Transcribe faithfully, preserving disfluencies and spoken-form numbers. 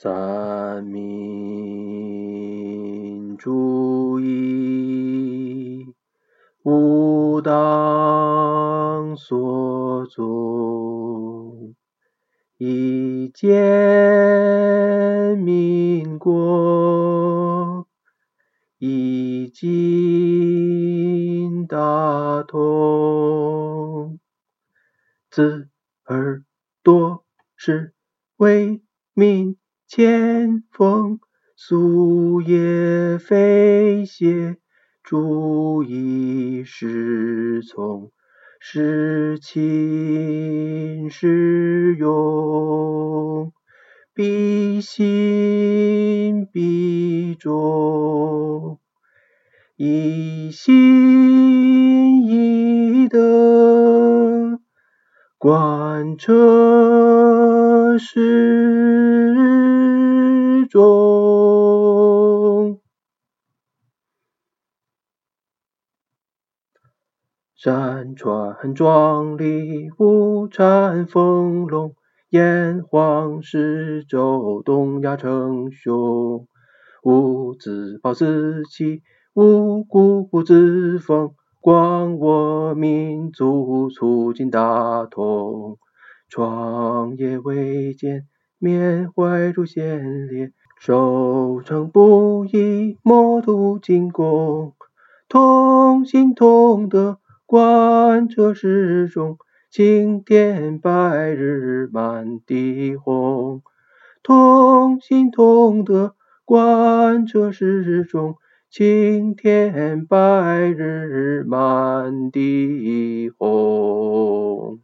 三民主义，无党所宗，一建民国，一经大同。自耳朵是为民前锋，夙夜非懈，主义是从，是亲是勇，必信必忠，一心一德，贯彻始终。山川壮丽，物产丰隆，炎黄十州，东亚称雄。无自暴自弃，无固不自封，广我民族，促进大同。创业维艰，缅怀祖先烈，守成不易，莫图进攻。同心同德，贯彻始终，青天白日满地红。同心同德，贯彻始终，青天白日满地红。